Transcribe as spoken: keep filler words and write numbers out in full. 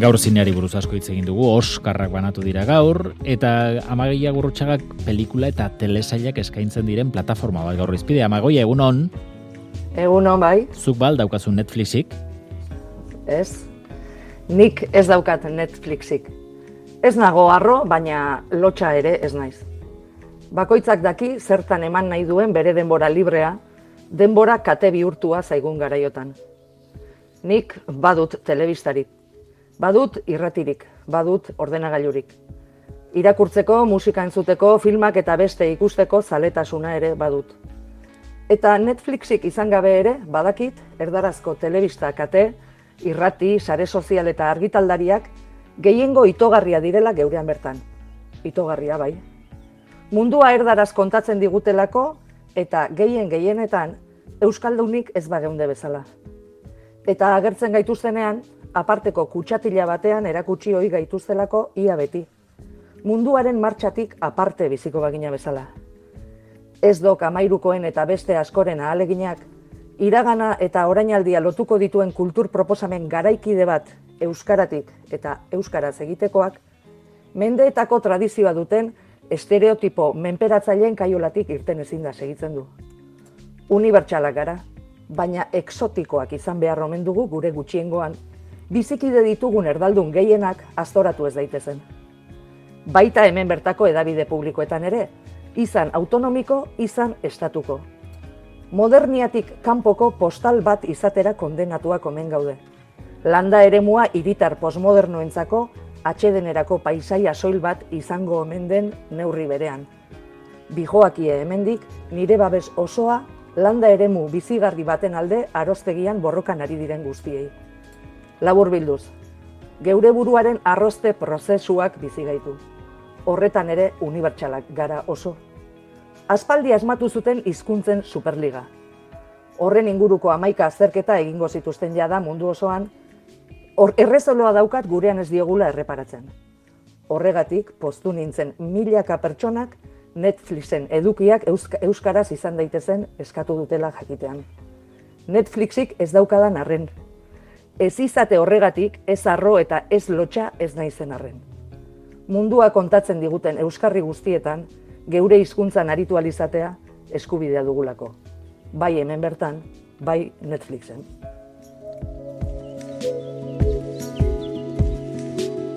Gaur zineari buruz asko hitz egin dugu, Oskarrak banatu dira gaur, eta Amagoia Gurrutxagak pelikula eta telesailak eskaintzen diren plataforma bat gaur izpide. Amagoia, egunon? Egunon, bai. Zuk bal daukazu Netflixik? Ez. Nik ez daukat Netflixik. Ez nago harro, baina lotxa ere ez naiz. Bakoitzak daki zertan eman nahi duen bere denbora librea, denbora kate bihurtua zaigun garaiotan. Nik badut telebistarik. Badut irratirik, badut ordenagailurik. Irakurtzeko, musika entzuteko, filmak eta beste ikusteko zaletasuna ere badut. Eta Netflixik izan gabe ere, badakit, erdarazko telebista kate, irrati, sare sozial eta argitaldariak gehiengo itogarria direla geurean bertan. Itogarria bai. Mundua erdaraz kontatzen digutelako eta gehien gehienetan euskaldunik ez bageunde bezala. Eta agertzen gaituztenean, aparteko kutsatila batean erakutsi ohi gaituztelako ia beti. Munduaren martxatik aparte biziko bagina bezala. Ez dok amairukoen eta beste askoren ahaleginak, iragana eta orainaldia lotuko dituen kultur proposamen garaikide bat euskaratik eta euskaraz egitekoak, mendeetako tradizioa duten estereotipo menperatzaileen kaiolatik irten ezin da segitzen du. Unibertsalak gara, baina exotikoak izan behar omen dugu gure gutxiengoan, bizikide ditugun erdaldun gehienak aztoratu ez daitezen. Baita hemen bertako hedabide publikoetan ere, izan autonomiko, izan estatuko. Moderniatik kanpoko postal bat izatera kondenatuak omen gaude. Landa eremua hiritar postmodernoentzako atsedenerako paisaia soil bat izango omen den neurri berean. Bijoakie hemendik nire babes osoa landa eremu bizigarri baten alde arostegian borrokan ari diren guztiei. Labur bilduz, geure buruaren arroste prozesuak bizi gaitu. Horretan ere unibertsalak gara oso. Aspaldi asmatu zuten hizkuntzen superliga. Horren inguruko hamaika azterketa egingo zituzten jada mundu osoan, hor errezoloa daukat gurean ez diogula erreparatzen. Horregatik, poztu nintzen milaka pertsonak Netflixen edukiak eusk euskaraz izan daitezen eskatu dutela jakitean. Netflixik ez daukadan arren. Ez izate horregatik, ez arro eta ez lotxa ez naizen arren. Mundua kontatzen diguten euskarri guztietan, geure hizkuntzan aritu alizatea eskubidea dugulako. Bai hemen bertan, bai Netflixen.